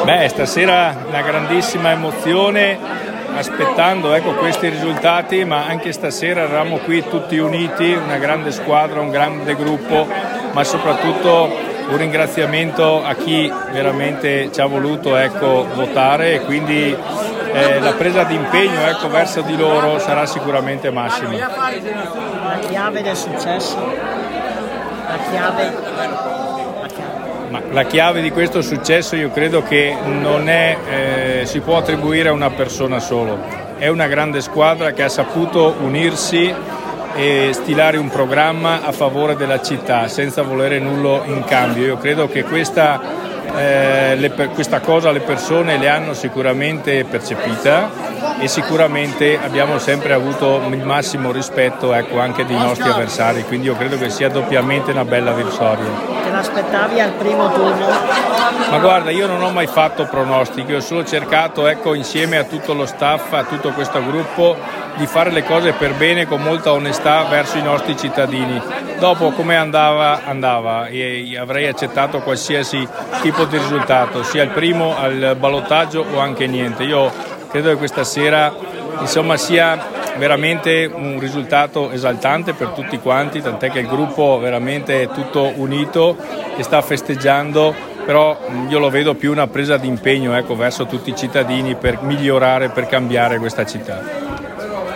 Stasera una grandissima emozione, aspettando questi risultati, ma anche stasera eravamo qui tutti uniti, una grande squadra, un grande gruppo, ma soprattutto un ringraziamento a chi veramente ci ha voluto votare, e quindi la presa di impegno verso di loro sarà sicuramente massima. La chiave del successo? La chiave di questo successo io credo che non si può attribuire a una persona solo, è una grande squadra che ha saputo unirsi e stilare un programma a favore della città senza volere nulla in cambio. Io credo che questa cosa le persone le hanno sicuramente percepita, e sicuramente abbiamo sempre avuto il massimo rispetto anche dei nostri avversari, quindi io credo che sia doppiamente una bella vittoria. Te l'aspettavi al primo turno? Ma guarda, io non ho mai fatto pronostici, ho solo cercato insieme a tutto lo staff, a tutto questo gruppo, di fare le cose per bene, con molta onestà verso i nostri cittadini. Dopo come andava, e avrei accettato qualsiasi tipo di risultato, sia il primo al ballottaggio o anche niente. Io credo che questa sera sia veramente un risultato esaltante per tutti quanti, tant'è che il gruppo veramente è tutto unito e sta festeggiando, però io lo vedo più una presa di impegno verso tutti i cittadini per migliorare, per cambiare questa città.